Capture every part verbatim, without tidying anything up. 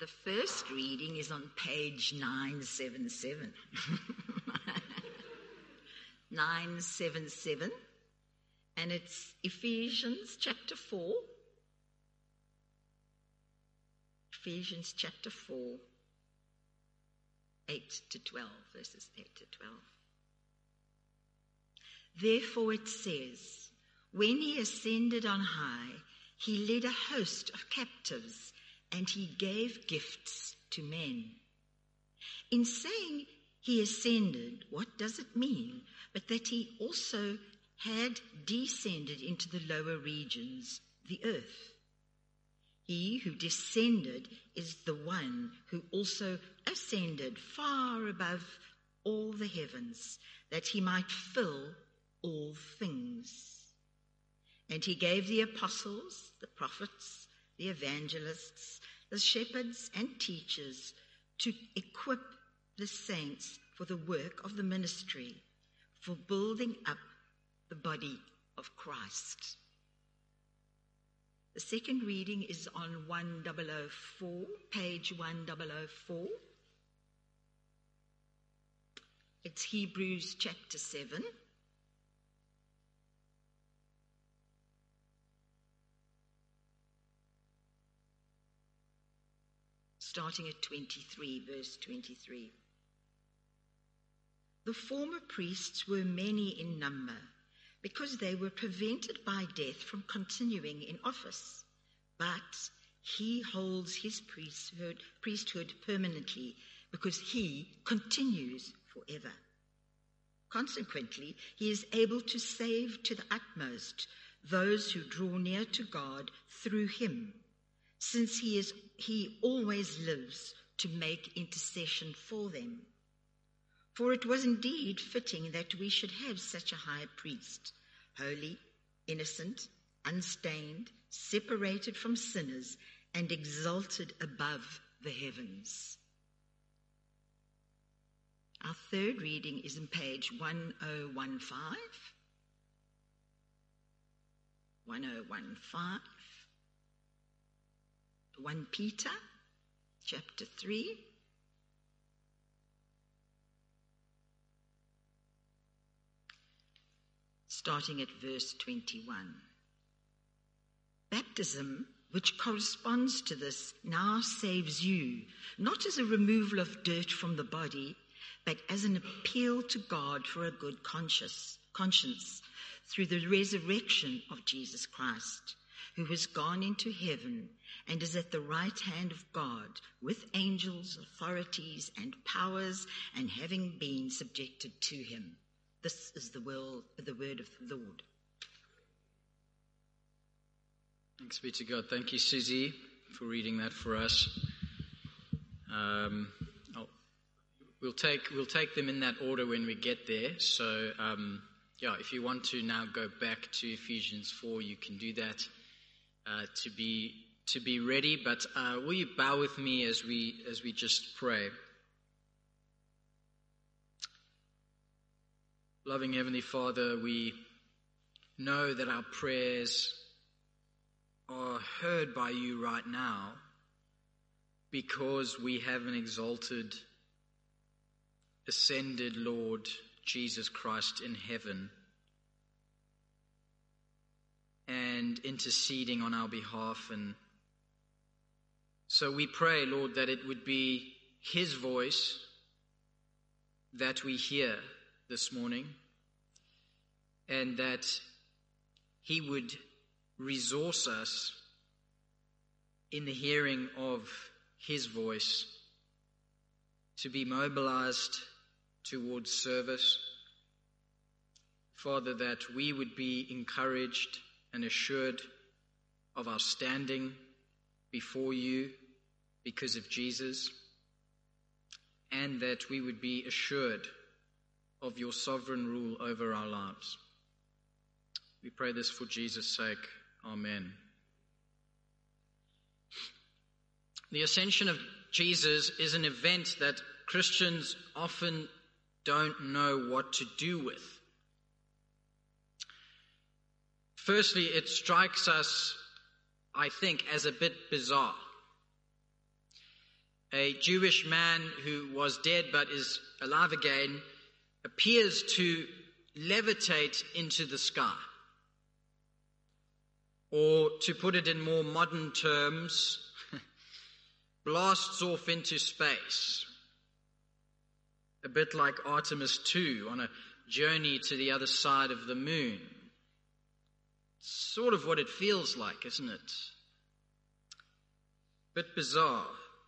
The first reading is on page nine seventy-seven. nine seventy-seven. And it's Ephesians chapter four. Ephesians chapter four, eight to twelve, verses eight to twelve. Therefore it says, when he ascended on high, he led a host of captives, and he gave gifts to men. In saying he ascended, what does it mean? But that he also had descended into the lower regions, the earth. He who descended is the one who also ascended far above all the heavens, that he might fill all things. And he gave the apostles, the prophets, the evangelists, the shepherds and teachers to equip the saints for the work of the ministry, for building up the body of Christ. The second reading is on ten oh four, page ten oh four. It's Hebrews chapter seven. Starting at twenty-three, verse twenty-three. The former priests were many in number, because they were prevented by death from continuing in office. But he holds his priesthood, priesthood permanently, because he continues forever. Consequently, he is able to save to the utmost those who draw near to God through him, since he is he always lives to make intercession for them. For it was indeed fitting that we should have such a high priest, holy, innocent, unstained, separated from sinners, and exalted above the heavens. Our third reading is in page ten fifteen. ten fifteen. First Peter chapter three. Starting at verse twenty-one. Baptism, which corresponds to this, now saves you, not as a removal of dirt from the body, but as an appeal to God for a good conscience, conscience through the resurrection of Jesus Christ, who has gone into heaven and is at the right hand of God, with angels, authorities, and powers, and having been subjected to him. This is the word, the word of the Lord. Thanks be to God. Thank you, Susie, for reading that for us. Um, I'll, we'll take we'll take them in that order when we get there. So, um, yeah, if you want to now go back to Ephesians four, you can do that uh, to be to be ready. But uh, will you bow with me as we as we just pray? Loving Heavenly Father, we know that our prayers are heard by you right now because we have an exalted, ascended Lord Jesus Christ in heaven and interceding on our behalf. And so we pray, Lord, that it would be his voice that we hear this morning, and that he would resource us in the hearing of his voice to be mobilized towards service. Father, that we would be encouraged and assured of our standing before you because of Jesus, and that we would be assured of your sovereign rule over our lives. We pray this for Jesus' sake. Amen. The ascension of Jesus is an event that Christians often don't know what to do with. Firstly, it strikes us, I think, as a bit bizarre. a Jewish man who was dead but is alive again, appears to levitate into the sky. Or to put it in more modern terms, blasts off into space. A bit like Artemis two on a journey to the other side of the moon. Sort of what it feels like, isn't it? Bit bizarre.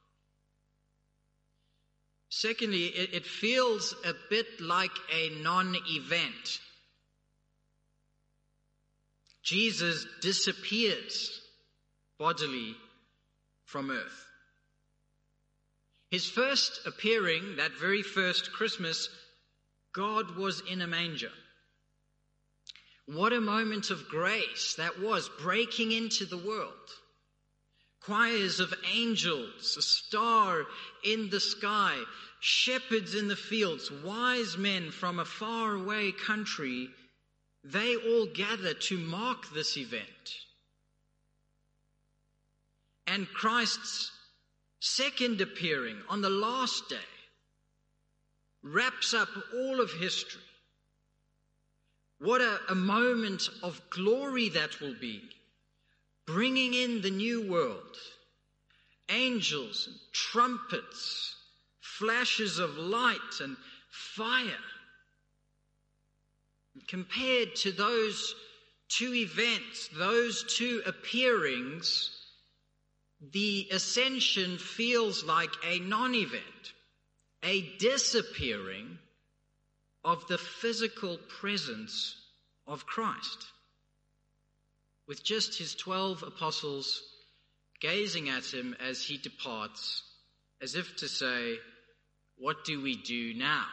Secondly, it, it feels a bit like a non-event. Jesus disappears bodily from earth. His first appearing, that very first Christmas, God was in a manger. What a moment of grace that was, breaking into the world. Choirs of angels, a star in the sky, shepherds in the fields, wise men from a faraway country, they all gather to mark this event. And Christ's second appearing on the last day wraps up all of history. What a, a moment of glory that will be, bringing in the new world. Angels and trumpets, flashes of light and fire. And compared to those two events, those two appearings, the ascension feels like a non-event, a disappearing of the physical presence of Christ, with just his twelve apostles gazing at him as he departs, as if to say, what do we do now?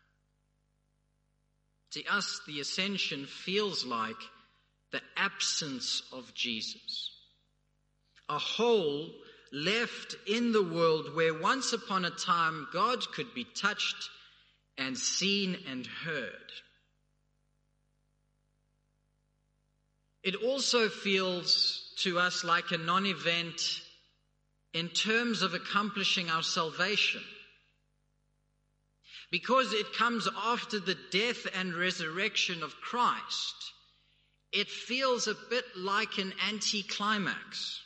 To us, the ascension feels like the absence of Jesus. A hole left in the world where once upon a time God could be touched and seen and heard. It also feels to us like a non-event in terms of accomplishing our salvation, because it comes after the death and resurrection of Christ. It feels a bit like an anticlimax.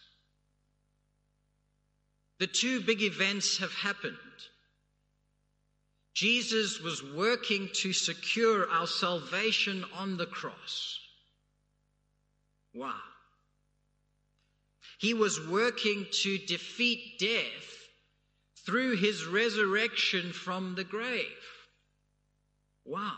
The two big events have happened. Jesus was working to secure our salvation on the cross. Wow. He was working to defeat death through his resurrection from the grave. Wow.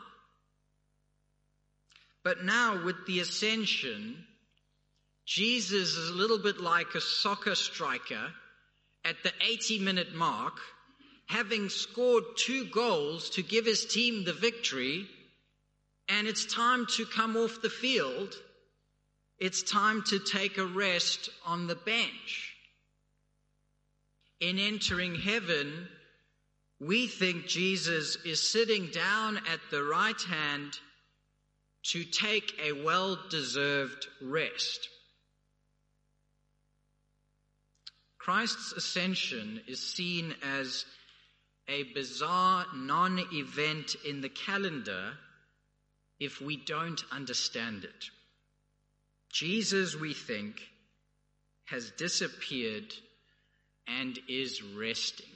But now with the ascension, Jesus is a little bit like a soccer striker at the eighty minute mark, having scored two goals to give his team the victory, and it's time to come off the field. It's time to take a rest on the bench. In entering heaven, we think Jesus is sitting down at the right hand to take a well-deserved rest. Christ's ascension is seen as a bizarre non-event in the calendar if we don't understand it. Jesus, we think, has disappeared and is resting.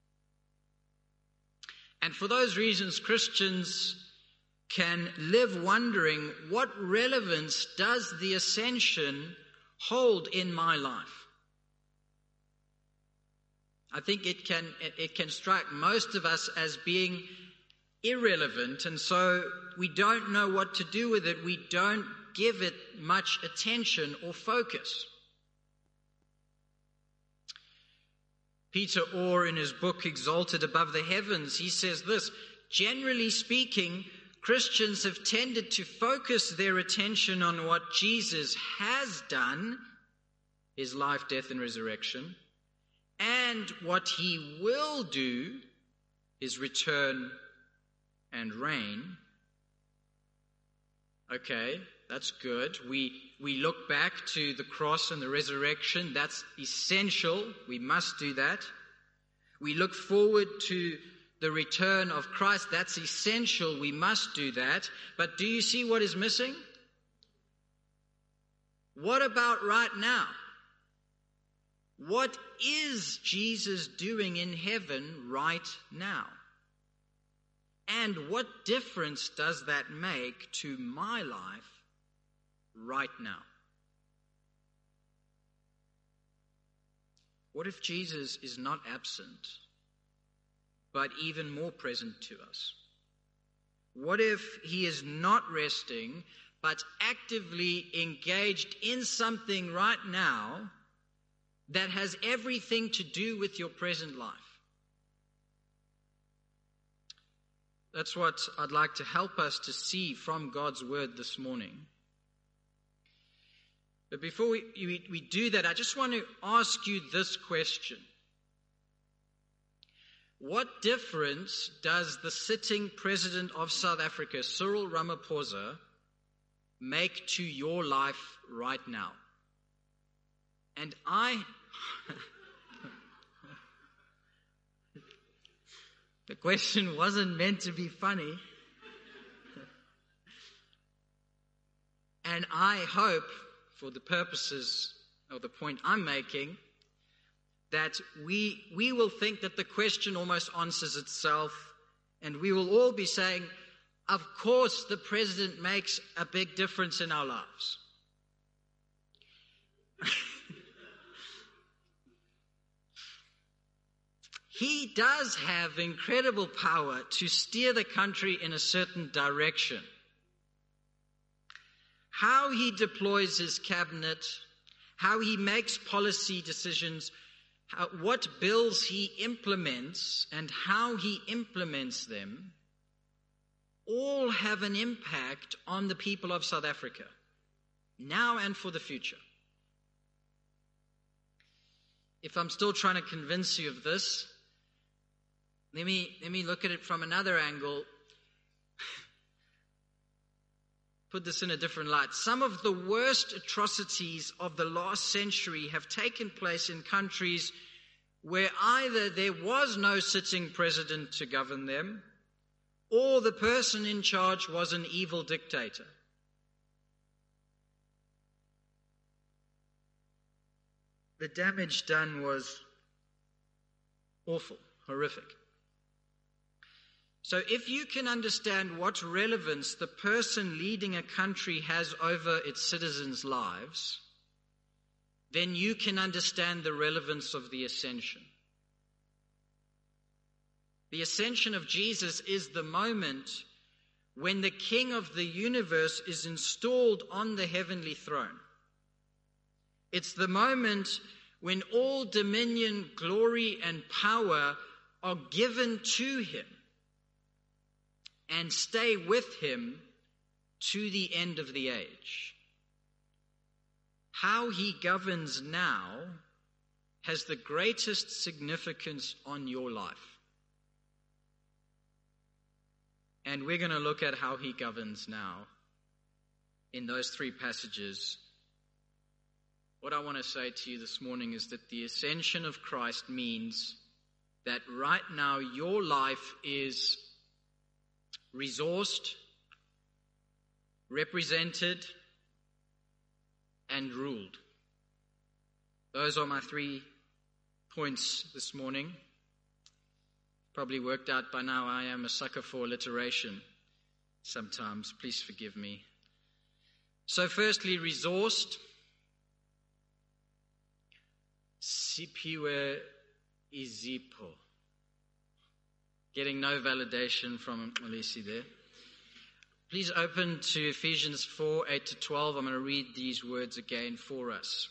And for those reasons, Christians can live wondering, what relevance does the ascension hold in my life? I think it can it can strike most of us as being irrelevant, and so we don't know what to do with it. We don't give it much attention or focus. Peter Orr, in his book Exalted Above the Heavens, he says this: generally speaking, Christians have tended to focus their attention on what Jesus has done, his life, death, and resurrection, and what he will do, his return and reign. Okay, that's good. We we look back to the cross and the resurrection. That's essential. We must do that. We look forward to the return of Christ. That's essential. We must do that. But do you see what is missing? What about right now? What is Jesus doing in heaven right now? And what difference does that make to my life right now? What if Jesus is not absent, but even more present to us? What if he is not resting, but actively engaged in something right now that has everything to do with your present life? That's what I'd like to help us to see from God's word this morning. But before we, we, we do that, I just want to ask you this question. What difference does the sitting president of South Africa, Cyril Ramaphosa, make to your life right now? And I... The question wasn't meant to be funny. And I hope, for the purposes of the point I'm making, that we we will think that the question almost answers itself, and we will all be saying, of course the president makes a big difference in our lives. He does have incredible power to steer the country in a certain direction. How he deploys his cabinet, how he makes policy decisions, how, what bills he implements, and how he implements them, all have an impact on the people of South Africa, now and for the future. If I'm still trying to convince you of this, Let me, let me look at it from another angle. Put this in a different light. Some of the worst atrocities of the last century have taken place in countries where either there was no sitting president to govern them, or the person in charge was an evil dictator. The damage done was awful, horrific. So if you can understand what relevance the person leading a country has over its citizens' lives, then you can understand the relevance of the ascension. The ascension of Jesus is the moment when the King of the universe is installed on the heavenly throne. It's the moment when all dominion, glory, and power are given to him and stay with him to the end of the age. How he governs now has the greatest significance on your life. And we're going to look at how he governs now in those three passages. What I want to say to you this morning is that the ascension of Christ means that right now your life is resourced, represented, and ruled. Those are my three points this morning. Probably worked out by now I am a sucker for alliteration sometimes. Please forgive me. So firstly, resourced. Sipiwe izipo. Getting no validation from Melisi there. Please open to Ephesians four, eight to twelve. I'm going to read these words again for us.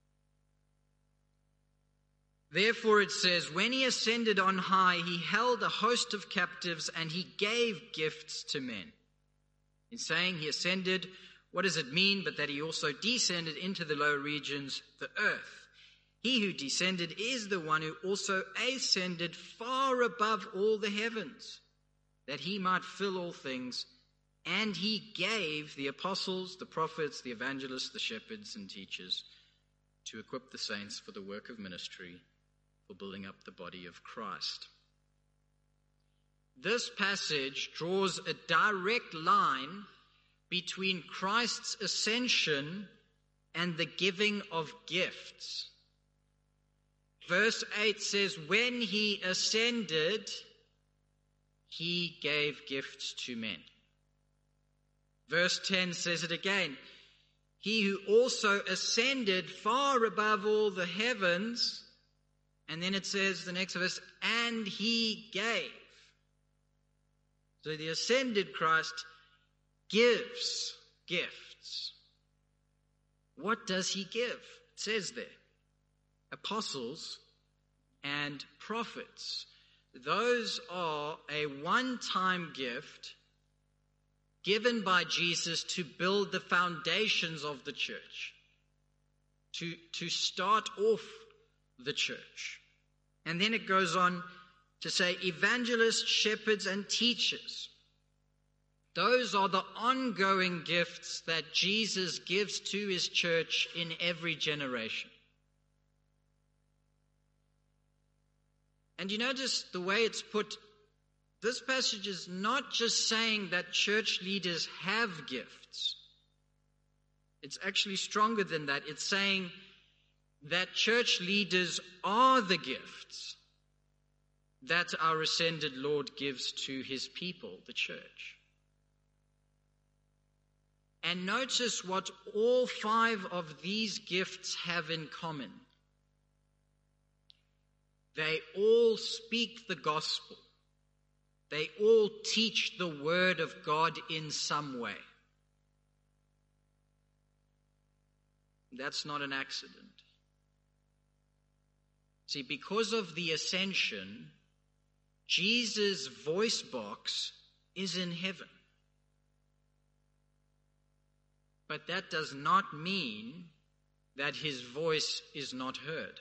Therefore it says, when he ascended on high, he held a host of captives and he gave gifts to men. In saying he ascended, what does it mean but that he also descended into the lower regions, the earth? He who descended is the one who also ascended far above all the heavens, that he might fill all things. And he gave the apostles, the prophets, the evangelists, the shepherds and teachers to equip the saints for the work of ministry, for building up the body of Christ. This passage draws a direct line between Christ's ascension and the giving of gifts. Verse eight says, when he ascended, he gave gifts to men. Verse ten says it again, he who also ascended far above all the heavens, and then it says, the next verse, and he gave. So the ascended Christ gives gifts. What does he give? It says there, apostles and prophets. Those are a one-time gift given by Jesus to build the foundations of the church, to, to start off the church. And then it goes on to say evangelists, shepherds, and teachers. Those are the ongoing gifts that Jesus gives to his church in every generation. And you notice the way it's put, this passage is not just saying that church leaders have gifts. It's actually stronger than that. It's saying that church leaders are the gifts that our ascended Lord gives to his people, the church. And notice what all five of these gifts have in common. They all speak the gospel. They all teach the word of God in some way. That's not an accident. See, because of the ascension, Jesus' voice box is in heaven. But that does not mean that his voice is not heard.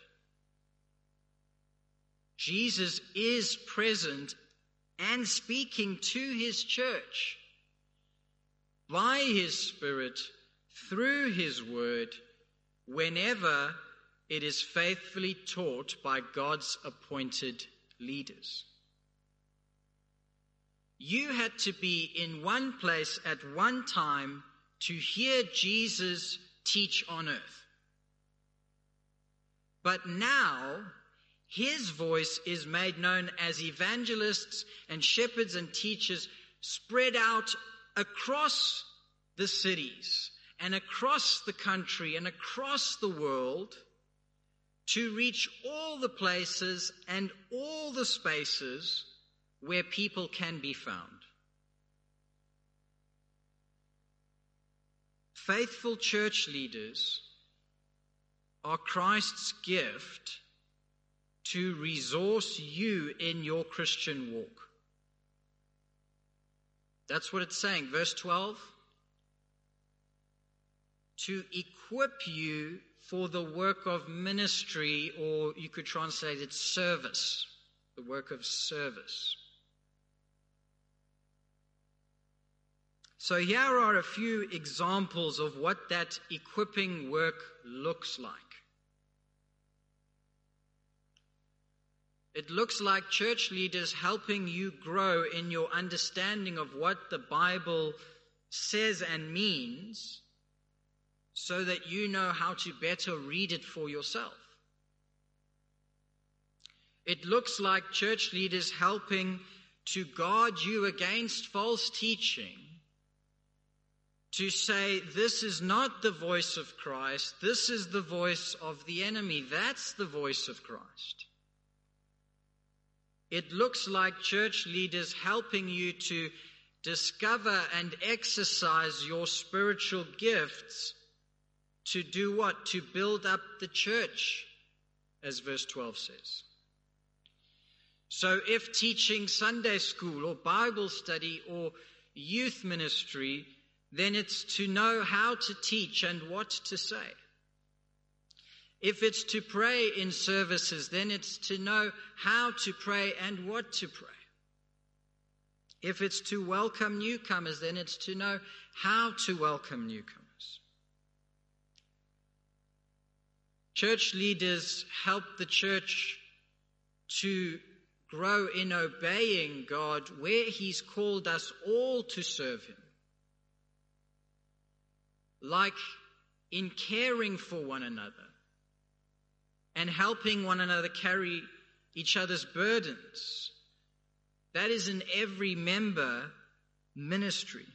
Jesus is present and speaking to his church by his Spirit through his word whenever it is faithfully taught by God's appointed leaders. You had to be in one place at one time to hear Jesus teach on earth. But now, his voice is made known as evangelists and shepherds and teachers spread out across the cities and across the country and across the world to reach all the places and all the spaces where people can be found. Faithful church leaders are Christ's gift to resource you in your Christian walk. That's what it's saying. Verse twelve. To equip you for the work of ministry, or you could translate it service, the work of service. So here are a few examples of what that equipping work looks like. It looks like church leaders helping you grow in your understanding of what the Bible says and means, so that you know how to better read it for yourself. It looks like church leaders helping to guard you against false teaching, to say, this is not the voice of Christ, this is the voice of the enemy, that's the voice of Christ. It looks like church leaders helping you to discover and exercise your spiritual gifts to do what? To build up the church, as verse twelve says. So if teaching Sunday school or Bible study or youth ministry, then it's to know how to teach and what to say. If it's to pray in services, then it's to know how to pray and what to pray. If it's to welcome newcomers, then it's to know how to welcome newcomers. Church leaders help the church to grow in obeying God where He's called us all to serve Him. Like in caring for one another and helping one another carry each other's burdens. That is in every member ministry.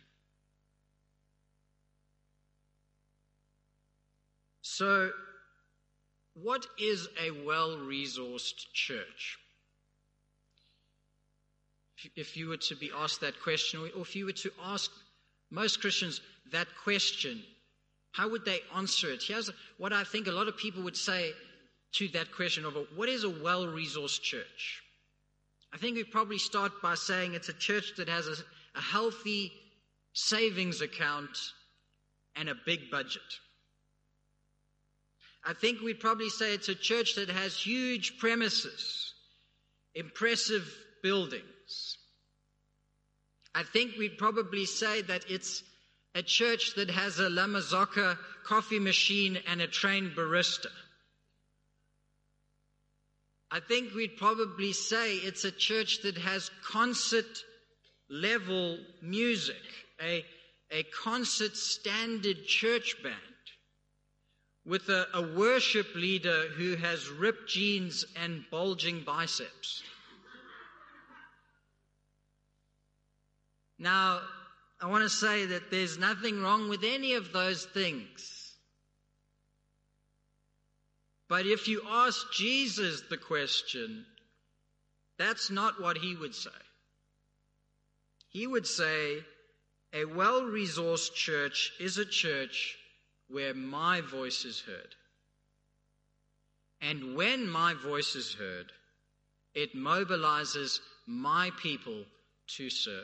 So, what is a well-resourced church? If you were to be asked that question, or if you were to ask most Christians that question, how would they answer it? Here's what I think a lot of people would say to that question of what is a well-resourced church? I think we'd probably start by saying it's a church that has a, a healthy savings account and a big budget. I think we'd probably say it's a church that has huge premises, impressive buildings. I think we'd probably say that it's a church that has a La Mazzocca coffee machine and a trained barista. I think we'd probably say it's a church that has concert-level music, a, a concert standard church band, with a, a worship leader who has ripped jeans and bulging biceps. Now, I want to say that there's nothing wrong with any of those things. But if you ask Jesus the question, that's not what He would say. He would say, a well-resourced church is a church where my voice is heard. And when my voice is heard, it mobilizes my people to serve.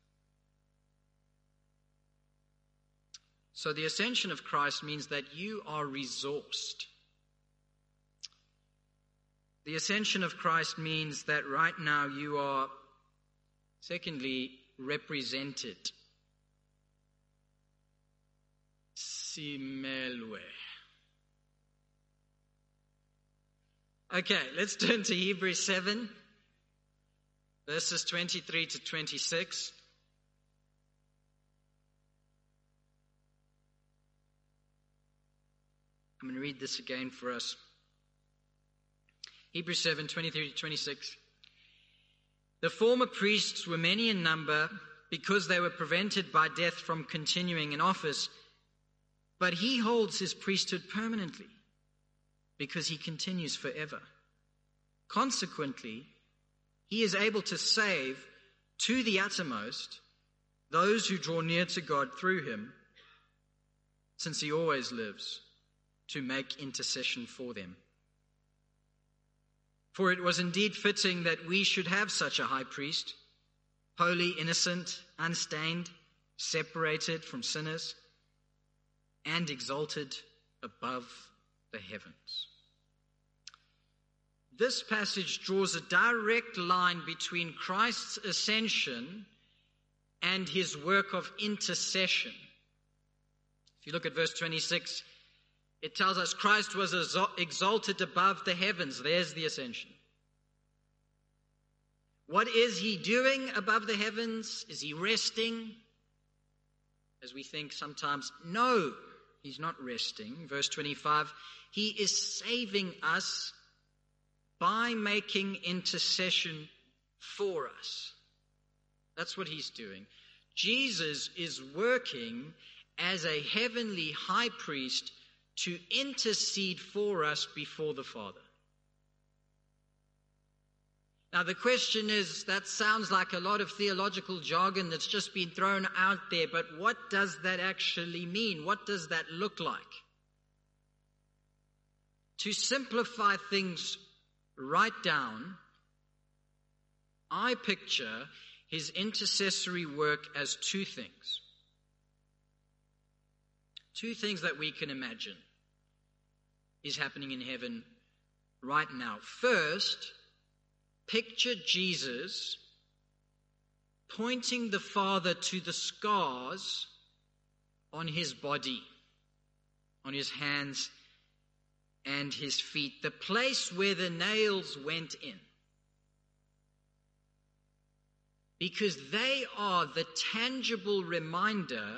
So the ascension of Christ means that you are resourced. The ascension of Christ means that right now you are, secondly, represented. Simelwe. Okay, let's turn to Hebrews seven, verses twenty-three to twenty-six. I'm going to read this again for us. Hebrews seven, twenty-three to twenty-six. The former priests were many in number because they were prevented by death from continuing in office, but He holds His priesthood permanently because He continues forever. Consequently, He is able to save to the uttermost those who draw near to God through Him, since He always lives to make intercession for them. For it was indeed fitting that we should have such a high priest, holy, innocent, unstained, separated from sinners, and exalted above the heavens. This passage draws a direct line between Christ's ascension and His work of intercession. If you look at verse twenty-six, it tells us Christ was exalted above the heavens. There's the ascension. What is He doing above the heavens? Is He resting? As we think sometimes, no, He's not resting. Verse twenty-five, He is saving us by making intercession for us. That's what He's doing. Jesus is working as a heavenly high priest to intercede for us before the Father. Now the question is, that sounds like a lot of theological jargon that's just been thrown out there, but what does that actually mean? What does that look like? To simplify things right down, I picture His intercessory work as two things. Two things that we can imagine is happening in heaven right now. First, picture Jesus pointing the Father to the scars on His body, on His hands and His feet, the place where the nails went in. because they are the tangible reminder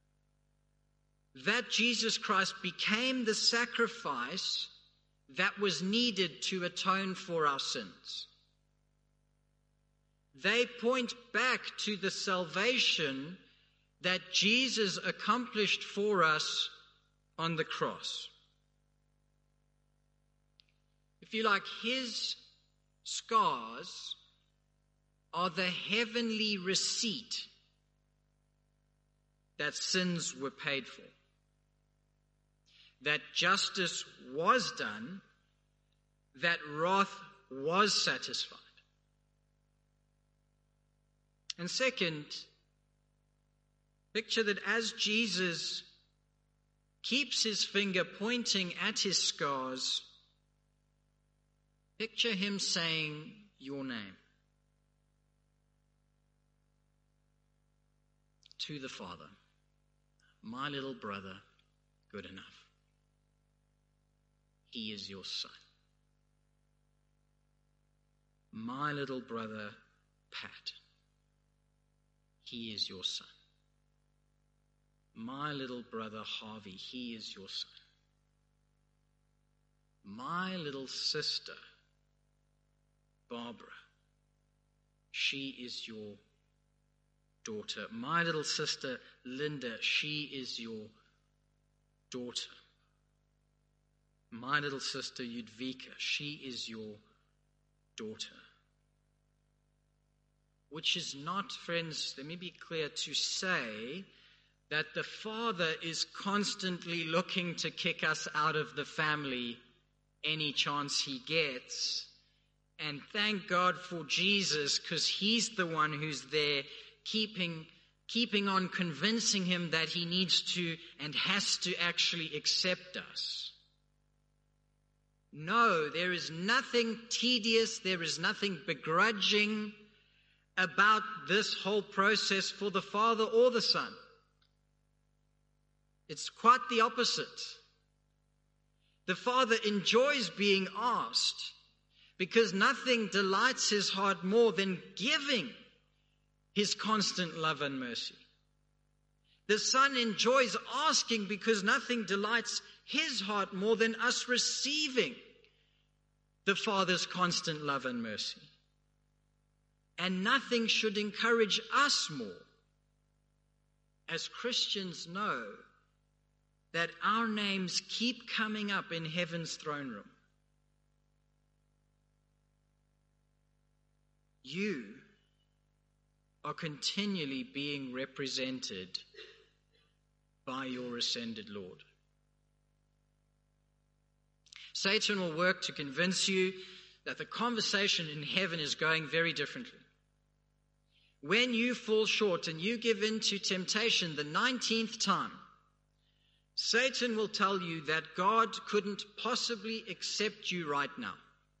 that Jesus Christ became the sacrifice that was needed to atone for our sins. They point back to the salvation that Jesus accomplished for us on the cross. If you like, his scars are the heavenly receipt that sins were paid for, that justice was done, that wrath was satisfied. And second, picture that as Jesus keeps his finger pointing at his scars, picture him saying your name to the Father. My little brother, good enough. He is your son. My little brother, Pat. He is your son. My little brother, Harvey. He is your son. My little sister, Barbara. She is your daughter. My little sister, Linda. She is your daughter. My little sister, Yudvika. She is your daughter. Which is not, friends, let me be clear, to say that the Father is constantly looking to kick us out of the family any chance he gets. And thank God for Jesus, because he's the one who's there keeping, keeping on convincing him that he needs to and has to actually accept us. No, there is nothing tedious, there is nothing begrudging about this whole process for the Father or the Son. It's quite the opposite. The Father enjoys being asked because nothing delights his heart more than giving his constant love and mercy. The Son enjoys asking because nothing delights his heart more than us receiving the Father's constant love and mercy. And nothing should encourage us more, as Christians, know that our names keep coming up in heaven's throne room. You are continually being represented by your ascended Lord. Satan will work to convince you that the conversation in heaven is going very differently. When you fall short and you give in to temptation the nineteenth time, Satan will tell you that God couldn't possibly accept you right now.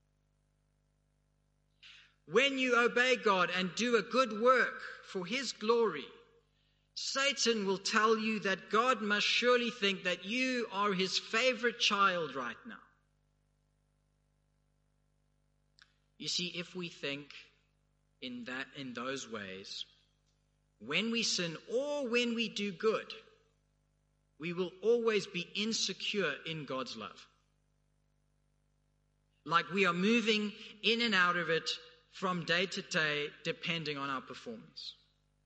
When you obey God and do a good work for his glory, Satan will tell you that God must surely think that you are his favorite child right now. You see, if we think in that, in those ways, when we sin or when we do good, we will always be insecure in God's love. Like we are moving in and out of it from day to day, depending on our performance.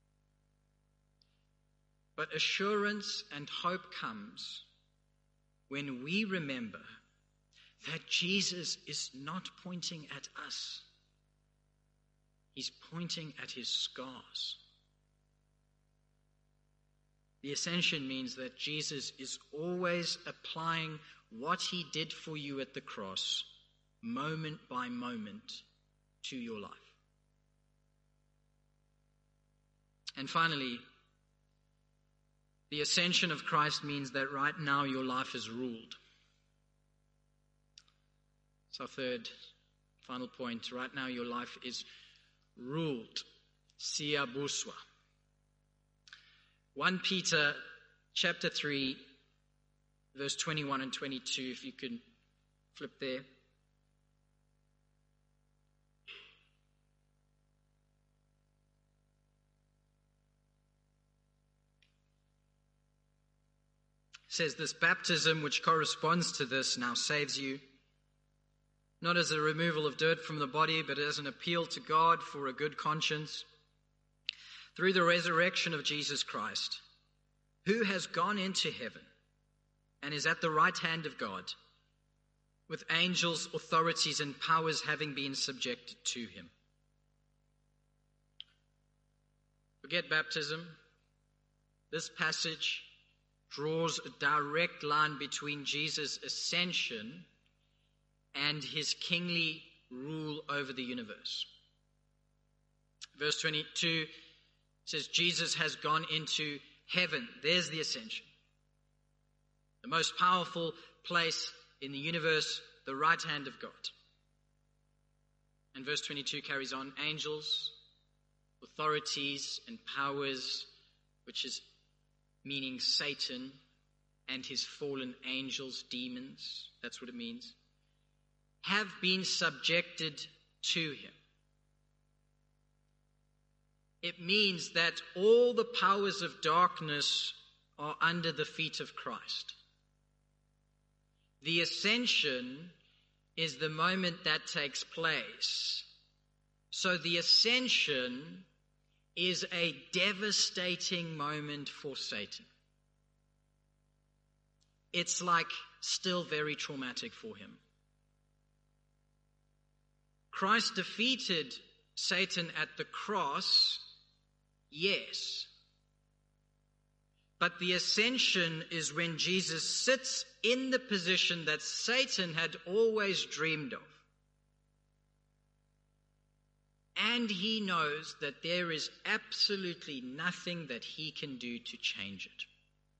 But assurance and hope comes when we remember that Jesus is not pointing at us. He's pointing at his scars. The ascension means that Jesus is always applying what he did for you at the cross, moment by moment, to your life. And finally, the ascension of Christ means that right now your life is ruled. It's our third, final point. Right now your life is ruled. Siyabuswa. First Peter chapter three, verse twenty-one and twenty-two, if you can flip there. says this baptism, which corresponds to this, now saves you, not as a removal of dirt from the body, but as an appeal to God for a good conscience, through the resurrection of Jesus Christ, who has gone into heaven and is at the right hand of God, with angels, authorities, and powers having been subjected to him. Forget baptism. This passage draws a direct line between Jesus' ascension and his kingly rule over the universe. Verse twenty-two says Jesus has gone into heaven. There's the ascension. The most powerful place in the universe, the right hand of God. And verse twenty-two carries on, angels, authorities, and powers, which is meaning Satan and his fallen angels, demons, that's what it means, have been subjected to him. It means that all the powers of darkness are under the feet of Christ. The ascension is the moment that takes place. So the ascension is a devastating moment for Satan. It's like still very traumatic for him. Christ defeated Satan at the cross, yes. But the ascension is when Jesus sits in the position that Satan had always dreamed of. And he knows that there is absolutely nothing that he can do to change it.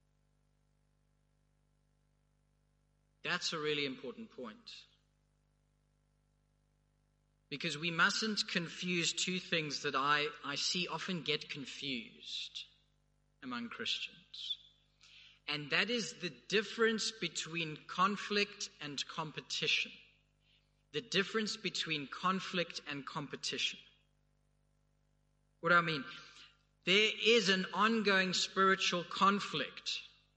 That's a really important point. Because we mustn't confuse two things that I, I see often get confused among Christians. And that is the difference between conflict and competition. The difference between conflict and competition. What do I mean? There is an ongoing spiritual conflict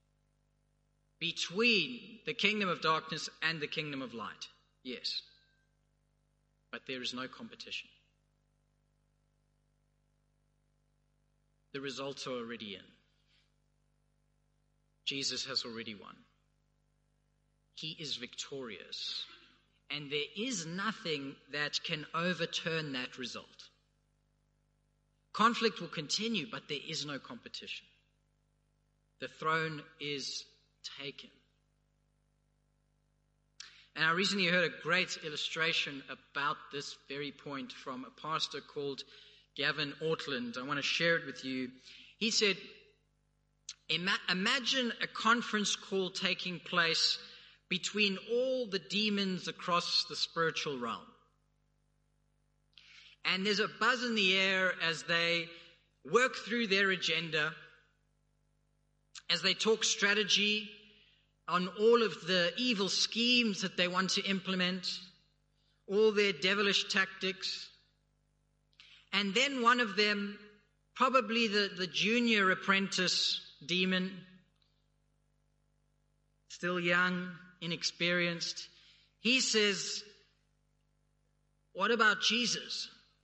between the kingdom of darkness and the kingdom of light. Yes. But there is no competition. The results are already in. Jesus has already won. He is victorious. And there is nothing that can overturn that result. Conflict will continue, but there is no competition. The throne is taken. And I recently heard a great illustration about this very point from a pastor called Gavin Ortland. I want to share it with you. He said, Ima- imagine a conference call taking place between all the demons across the spiritual realm. And there's a buzz in the air as they work through their agenda, as they talk strategy on all of the evil schemes that they want to implement, all their devilish tactics. And then one of them, probably the, the junior apprentice demon, still young, inexperienced, he says, "What about Jesus?"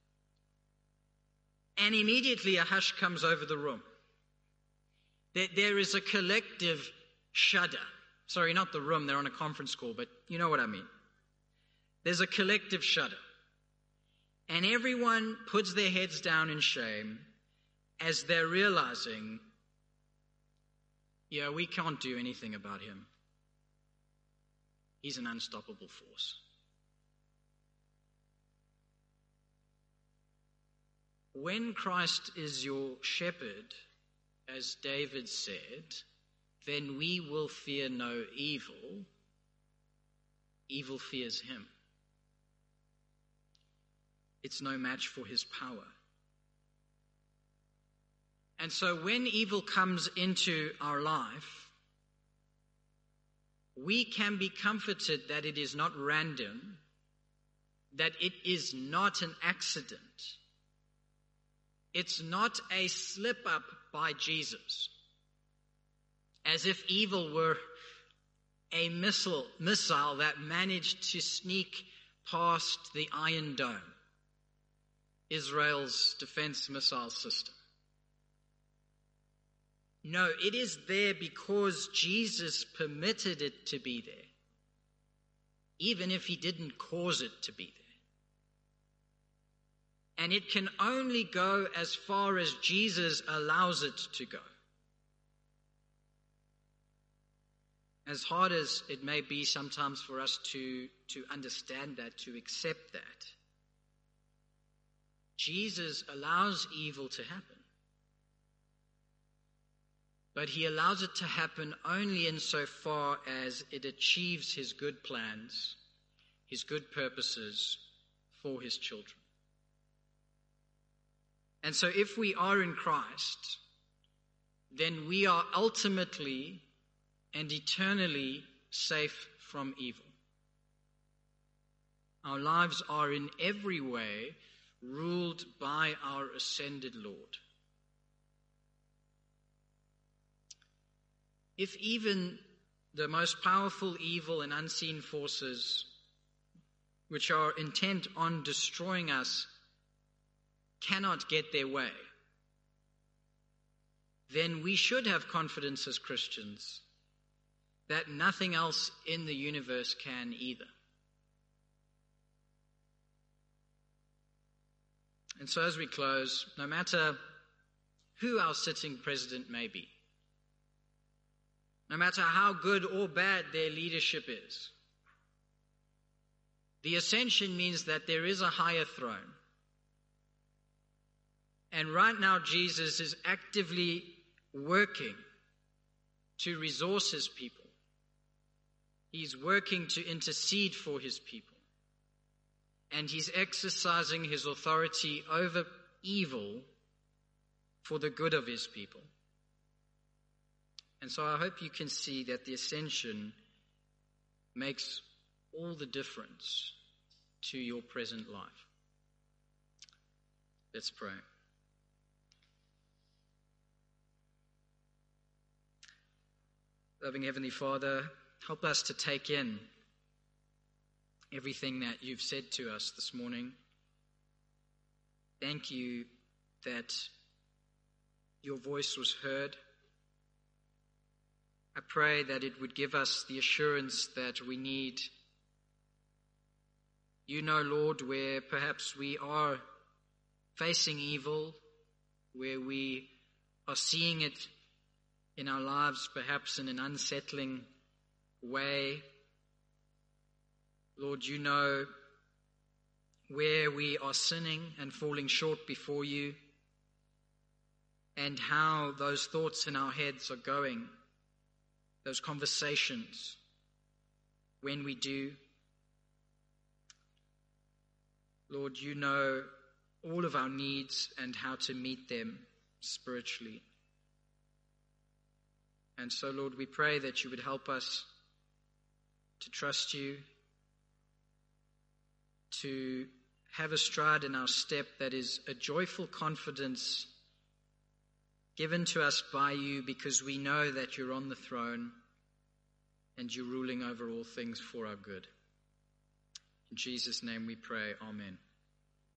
And immediately a hush comes over the room. There, there is a collective shudder. Sorry, not the room, they're on a conference call, but you know what I mean. There's a collective shudder. And everyone puts their heads down in shame as they're realizing, yeah, we can't do anything about him. He's an unstoppable force. When Christ is your shepherd, as David said, then we will fear no evil. Evil fears him. It's no match for his power. And so when evil comes into our life, we can be comforted that it is not random, that it is not an accident. It's not a slip up by Jesus, as if evil were a missile, missile that managed to sneak past the Iron Dome, Israel's defense missile system. No, it is there because Jesus permitted it to be there, even if he didn't cause it to be there. And it can only go as far as Jesus allows it to go. As hard as it may be sometimes for us to, to understand that, to accept that, Jesus allows evil to happen. But he allows it to happen only insofar as it achieves his good plans, his good purposes for his children. And so if we are in Christ, then we are ultimately and eternally safe from evil. Our lives are in every way ruled by our ascended Lord. If even the most powerful evil and unseen forces which are intent on destroying us cannot get their way, then we should have confidence as Christians that nothing else in the universe can either. And so as we close, no matter who our sitting president may be, no matter how good or bad their leadership is, the ascension means that there is a higher throne. And right now Jesus is actively working to resource his people. He's working to intercede for his people. And he's exercising his authority over evil for the good of his people. And so I hope you can see that the ascension makes all the difference to your present life. Let's pray. Loving Heavenly Father, help us to take in everything that you've said to us this morning. Thank you that your voice was heard. I pray that it would give us the assurance that we need. You know, Lord, where perhaps we are facing evil, where we are seeing it in our lives, perhaps in an unsettling way. Lord, you know where we are sinning and falling short before you, and how those thoughts in our heads are going, those conversations, when we do. Lord, you know all of our needs and how to meet them spiritually. And so, Lord, we pray that you would help us to trust you, to have a stride in our step that is a joyful confidence given to us by you, because we know that you're on the throne and you're ruling over all things for our good. In Jesus' name we pray, amen.